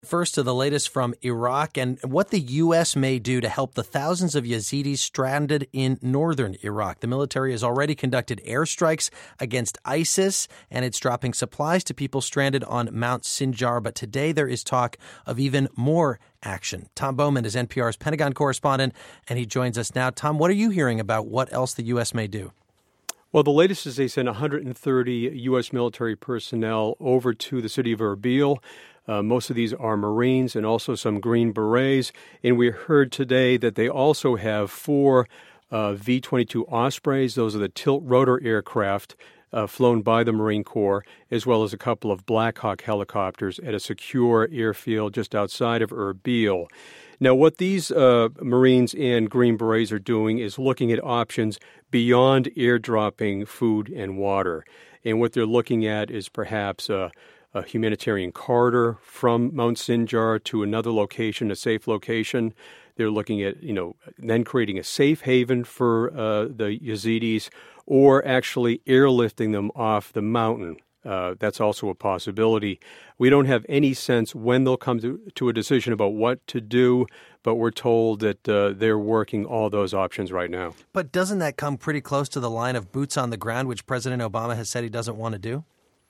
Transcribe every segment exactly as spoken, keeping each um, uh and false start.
First to the latest from Iraq and what the U S may do to help the thousands of Yazidis stranded in northern Iraq. The military has already conducted airstrikes against ISIS, and it's dropping supplies to people stranded on Mount Sinjar. But today there is talk of even more action. Tom Bowman is N P R's Pentagon correspondent, and he joins us now. Tom, what are you hearing about what else the U S may do? Well, the latest is they sent one hundred thirty U S military personnel over to the city of Erbil. Uh, most of these are Marines and also some Green Berets. And we heard today that they also have four uh, V twenty-two Ospreys. Those are the tilt-rotor aircraft uh, flown by the Marine Corps, as well as a couple of Black Hawk helicopters at a secure airfield just outside of Erbil. Now, what these uh, Marines and Green Berets are doing is looking at options beyond airdropping food and water. And what they're looking at is perhaps uh, a humanitarian corridor from Mount Sinjar to another location, a safe location. They're looking at, you know, then creating a safe haven for uh, the Yazidis, or actually airlifting them off the mountain. Uh, that's also a possibility. We don't have any sense when they'll come to, to a decision about what to do, but we're told that uh, they're working all those options right now. But doesn't that come pretty close to the line of boots on the ground, which President Obama has said he doesn't want to do?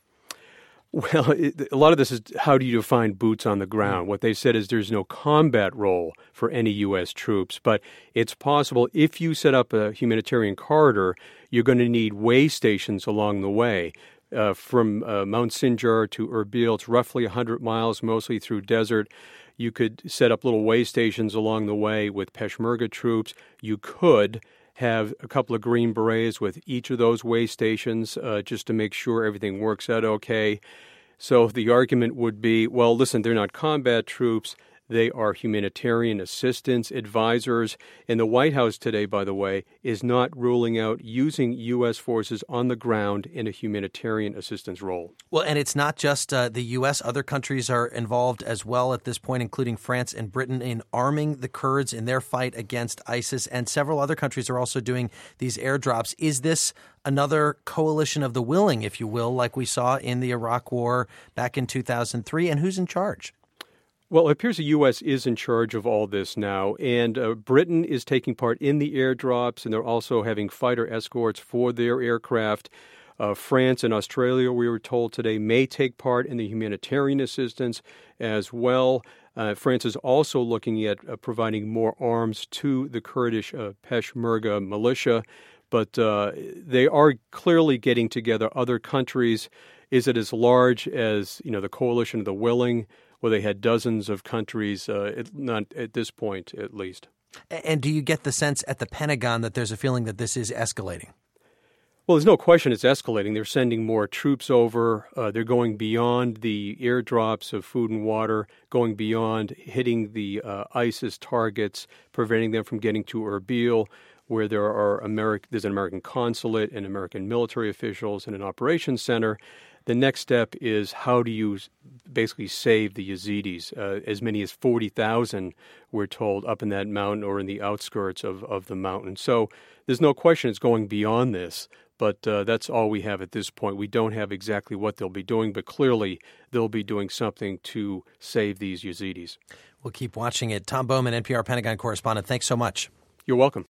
Well, it, a lot of this is how do you define boots on the ground? What they said is there's no combat role for any U S troops, but it's possible if you set up a humanitarian corridor, you're going to need way stations along the way. Uh, from uh, Mount Sinjar to Erbil, it's roughly one hundred miles, mostly through desert. You could set up little way stations along the way with Peshmerga troops. You could have a couple of Green Berets with each of those way stations uh, just to make sure everything works out okay. So the argument would be, well, listen, they're not combat troops. They are humanitarian assistance advisors. And the White House today, by the way, is not ruling out using U S forces on the ground in a humanitarian assistance role. Well, and it's not just uh, the U S. Other countries are involved as well at this point, including France and Britain, in arming the Kurds in their fight against ISIS. And several other countries are also doing these airdrops. Is this another coalition of the willing, if you will, like we saw in the Iraq War back in two thousand three? And who's in charge? Well, it appears the U S is in charge of all this now, and uh, Britain is taking part in the airdrops, and they're also having fighter escorts for their aircraft. Uh, France and Australia, we were told today, may take part in the humanitarian assistance as well. Uh, France is also looking at uh, providing more arms to the Kurdish uh, Peshmerga militia, but uh, they are clearly getting together other countries. Is it as large as, you know, the coalition of the willing? Well, they had dozens of countries, uh, it, not at this point, at least. And do you get the sense at the Pentagon that there's a feeling that this is escalating? Well, there's no question it's escalating. They're sending more troops over. Uh, they're going beyond the airdrops of food and water, going beyond hitting the uh, ISIS targets, preventing them from getting to Erbil, where there are Ameri- there's an American consulate and American military officials and an operations center. The next step is how do you basically save the Yazidis? Uh, as many as forty thousand, we're told, up in that mountain or in the outskirts of, of the mountain. So there's no question it's going beyond this, but uh, that's all we have at this point. We don't have exactly what they'll be doing, but clearly they'll be doing something to save these Yazidis. We'll keep watching it. Tom Bowman, N P R Pentagon correspondent, thanks so much. You're welcome.